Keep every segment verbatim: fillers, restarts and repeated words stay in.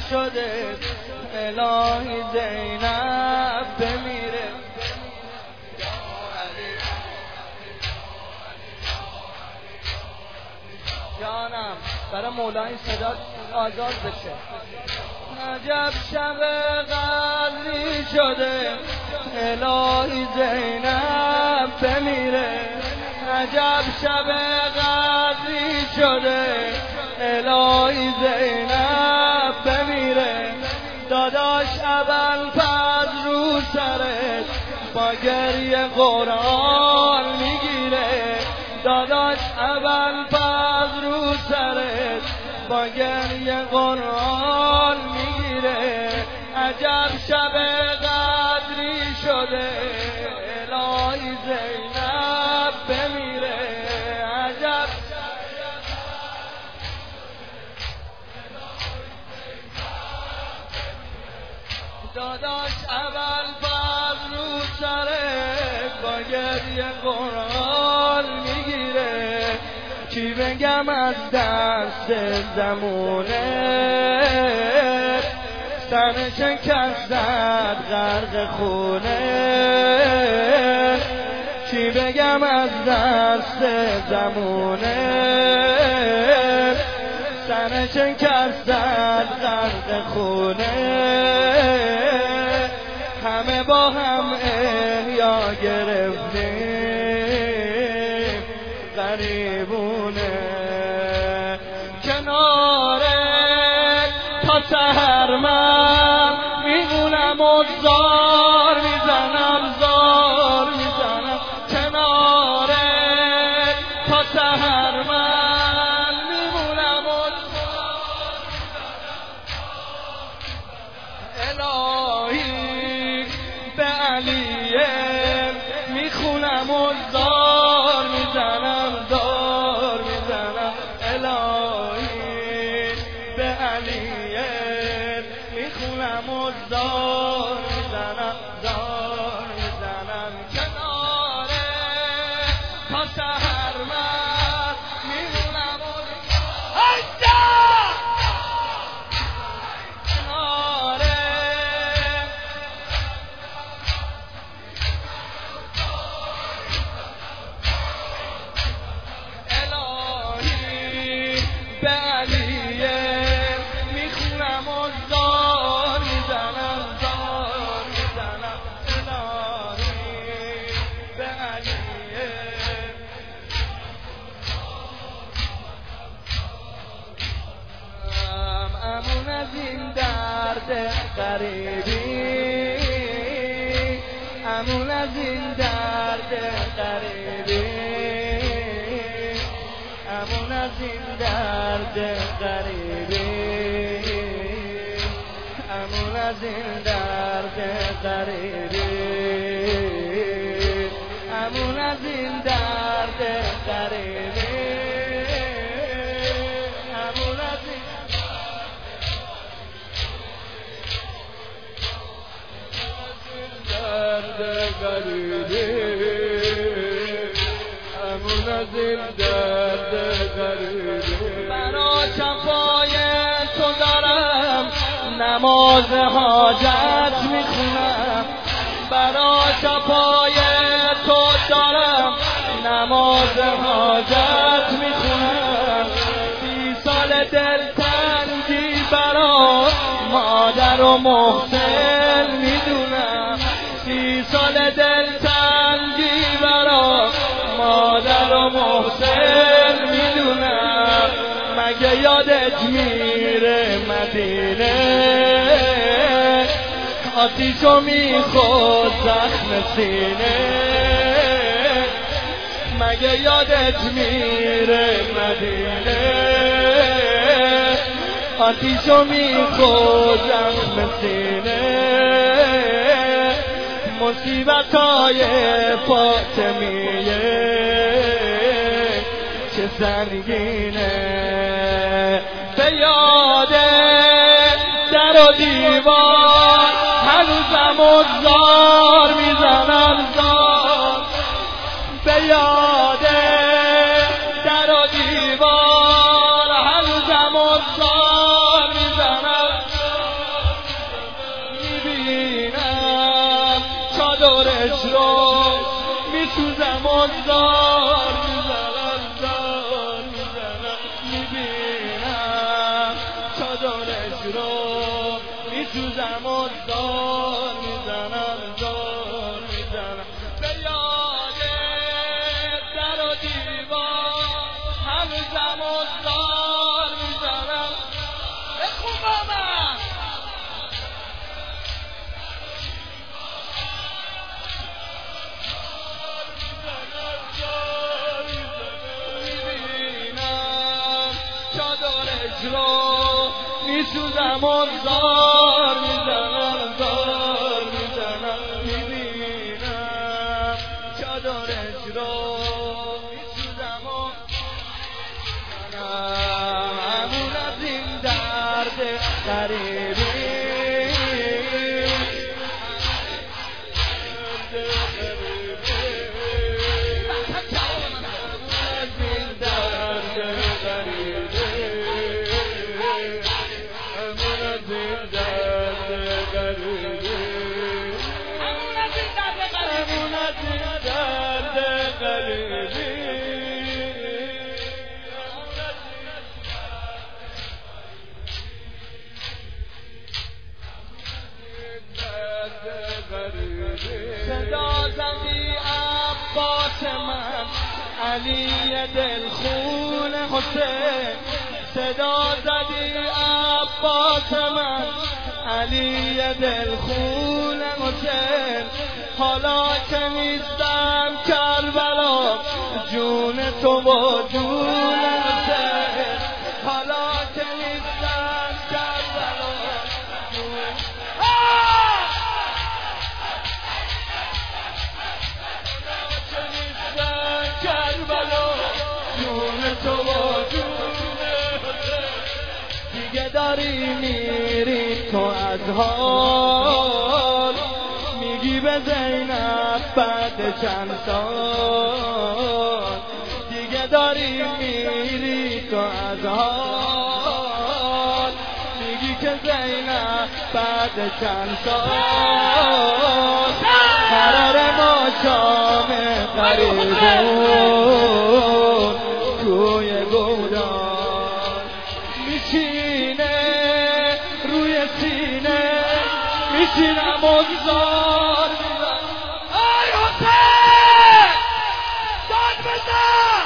شده الهی زینب بمیره. جانم برای مولای صدا آزاد بشه. عجب شب قدری شده الهی زینب بمیره. عجب شب قدری شده الهی زینب بمیره. داداش ابوالفضل رو سرت با گریه قرآن میگیره. داداش ابوالفضل رو سرت با گریه قرآن میگیره. عجب شب قدری شده الهی زینب بمیره. عجب داداش ابوالفضل رو سرت با گریه قرآن میگیره. چی بگم از دست زمونه سر شکست زد غرق خونه. چی بگم از دست زمونه سر شکست زد غرق خونه. همه با هم احیا گرفتیم غریبونه. کناره تا سحر من میمونم و زار میزنم زار میزنم. کناره تا سحر من میمونم و زار میزنم. الهی به علیه میخونم و زار میزنم زار میزنم. الهی به علیه میخونم و زار میزنم زار میزنم. کناره تا سحر من میمونم و کناره الهی به علیه میخونم و زار میزنم زار میزنم. الهی به علیه امون از این درد غریبی امون از این درد غریبی امون از این درد غریبی امون از این درد غریبی امون از این درد غریبی امون از این درد غریبی امون از این درد غریبی. برا شفای تو دارم نماز حاجت میخونم. برا شفای تو دارم نماز حاجت میخونم. سی سال دلتنگی برا مادر و محسن میدونم. سی سال دلتنگی برا مادر و محسن میدونم. مگه یادت میره مدینه آتیشو میخورد زخم سینه. مگه یادت میره مدینه آتیشو میخورد زخم سینه. مصیبتای فاطمیه چه سنگینه. به یاد در و دیوار هنوزم و زار میزنم زار. به یاد در و دیوار هنوزم و زار میزنم. رو میسوزم و دار میزنم دار میزنم به یاد در و دیوار هنوزم و دار میزنم بخون با من میبینم چادرش رو میسوزم و دار میزنم دار میزنم میبینم چادرش رو میسوزم و میزنم همون از این درد غریبی صدا زدی عباس من علی دلخون حسین صدا زدی عباس من علی دلخون حسین حالا که نیستم کربلا جون تو و جون حسین حالا که نیستم کربلا جون دیگه داری میری تو از حال میگی به زینب بعد چند سال دیگه داری میری تو از حال میگی که زینب بعد چند سال قرار ما شام غریبون توی گودان میشینه روی سینه میشینم اگزار ای حسین داد بزن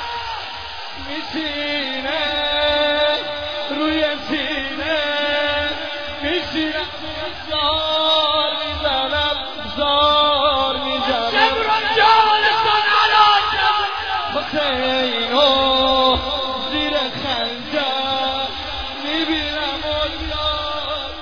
میشینه روی سینه میشینم زار میزنم زار میزنم شمران جانستان الان حسینو زیر خنجر میبینم اگزار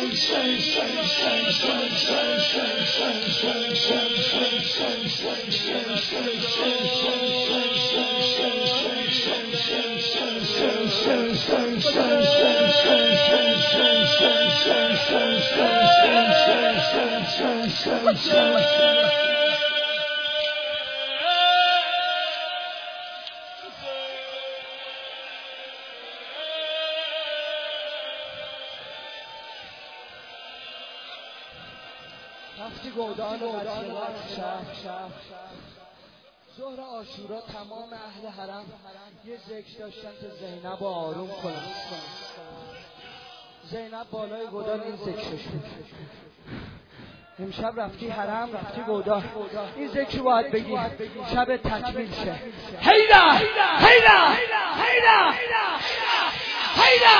وقتی گودان و شهر ظهر عاشورا تمام اهل حرم یه ذکر داشتن که زینب رو آروم کنن. زینب بالای گودان این ذکرش بود. امشب رفتی حرم، رفتی گودان، این ذکر رو باید بگی شب تکمیل شه. هیدا هیدا هیدا هیدا هیدا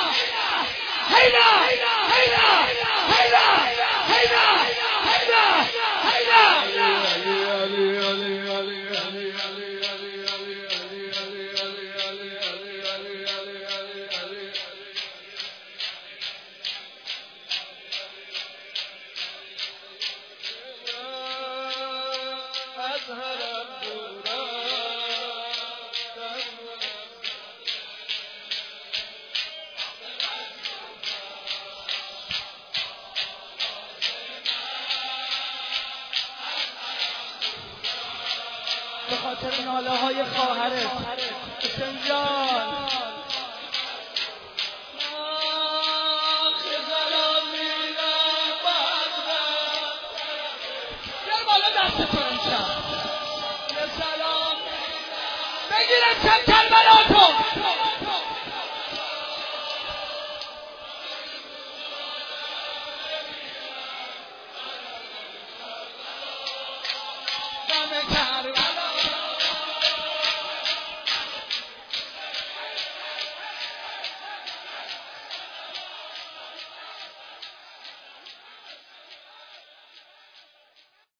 به خاطر ناله های خواهرت حسین جان بیار بالا دست تو امشب یه سلام بگیرم کمتر